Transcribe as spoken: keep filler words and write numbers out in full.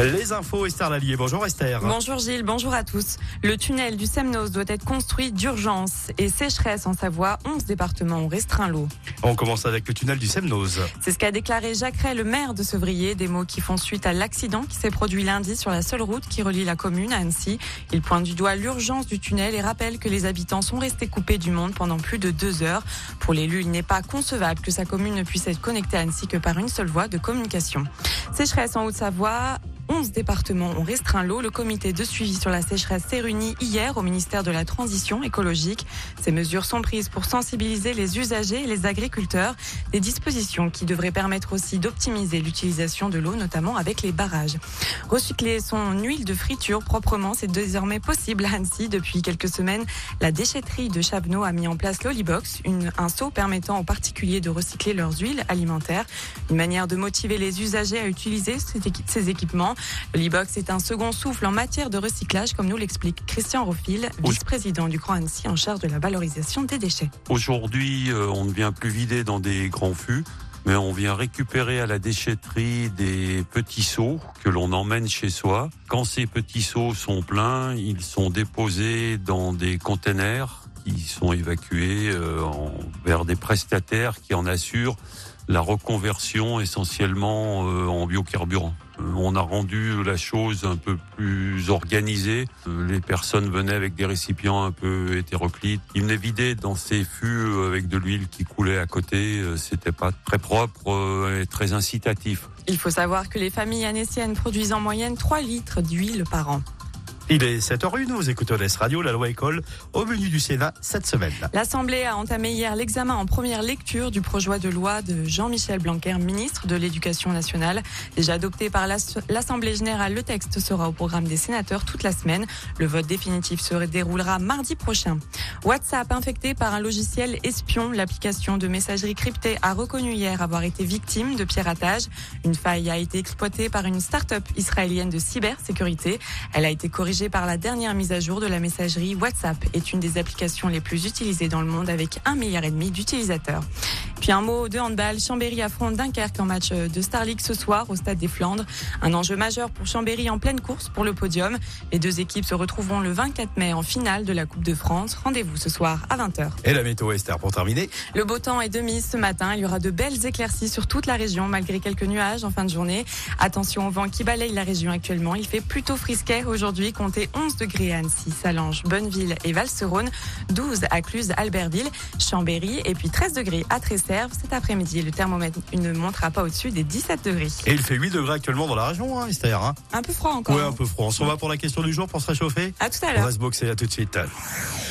Les infos, Esther Lallier. Bonjour Esther. Bonjour Gilles, bonjour à tous. Le tunnel du Semnoz doit être construit d'urgence et sécheresse en Savoie. onze départements ont restreint l'eau. On commence avec le tunnel du Semnoz. C'est ce qu'a déclaré Jacques Ray, le maire de Sevrier. Des mots qui font suite à l'accident qui s'est produit lundi sur la seule route qui relie la commune à Annecy. Il pointe du doigt l'urgence du tunnel et rappelle que les habitants sont restés coupés du monde pendant plus de deux heures. Pour l'élu, il n'est pas concevable que sa commune ne puisse être connectée à Annecy que par une seule voie de communication. Sécheresse en Haute-Savoie. onze départements ont restreint l'eau. Le comité de suivi sur la sécheresse s'est réuni hier au ministère de la Transition écologique. Ces mesures sont prises pour sensibiliser les usagers et les agriculteurs. Des dispositions qui devraient permettre aussi d'optimiser l'utilisation de l'eau, notamment avec les barrages. Recycler son huile de friture proprement, c'est désormais possible à Annecy. Depuis quelques semaines, la déchetterie de Chavenot a mis en place l'Olibox, une, un seau permettant aux particuliers de recycler leurs huiles alimentaires. Une manière de motiver les usagers à utiliser ces équipements. L'Olibox est un second souffle en matière de recyclage, comme nous l'explique Christian Rofil, vice-président du Grand Annecy en charge de la valorisation des déchets. Aujourd'hui, on ne vient plus vider dans des grands fûts, mais on vient récupérer à la déchetterie des petits seaux que l'on emmène chez soi. Quand ces petits seaux sont pleins, ils sont déposés dans des containers qui sont évacués euh, en, vers des prestataires qui en assurent la reconversion essentiellement euh, en biocarburant. On a rendu la chose un peu plus organisée. Les personnes venaient avec des récipients un peu hétéroclites. Ils venaient vider dans ces fûts avec de l'huile qui coulait à côté. C'était pas très propre et très incitatif. Il faut savoir que les familles annéciennes produisent en moyenne trois litres d'huile par an. Il est sept heures une, vous écoutez O S Radio, la loi école, au menu du Sénat cette semaine. L'Assemblée a entamé hier l'examen en première lecture du projet de loi de Jean-Michel Blanquer, ministre de l'Éducation nationale. Déjà adopté par l'Assemblée générale, le texte sera au programme des sénateurs toute la semaine. Le vote définitif se déroulera mardi prochain. WhatsApp infecté par un logiciel espion. L'application de messagerie cryptée a reconnu hier avoir été victime de piratage. Une faille a été exploitée par une start-up israélienne de cybersécurité. Elle a été corrigée par la dernière mise à jour de la messagerie. WhatsApp est une des applications les plus utilisées dans le monde avec un milliard et demi d'utilisateurs. Puis un mot de handball. Chambéry affronte Dunkerque en match de Star League ce soir au Stade des Flandres. Un enjeu majeur pour Chambéry en pleine course pour le podium. Les deux équipes se retrouveront le vingt-quatre mai en finale de la Coupe de France. Rendez-vous ce soir à vingt heures. Et la météo, Esther, pour terminer. Le beau temps est de mise ce matin. Il y aura de belles éclaircies sur toute la région malgré quelques nuages en fin de journée. Attention au vent qui balaye la région actuellement. Il fait plutôt frisquet aujourd'hui. Comptez onze degrés à Annecy, Salange, Bonneville et Val-Seronne, douze à Cluse, Albertville, Chambéry et puis treize degrés à Tresserve. Cet après-midi, le thermomètre ne montera pas au-dessus des dix-sept degrés. Et il fait huit degrés actuellement dans la région, hein, Esther. Hein. Un peu froid encore. Oui, un peu froid. On s'en va pour la question du jour pour se réchauffer. À tout à l'heure. On va se boxer, à tout de suite.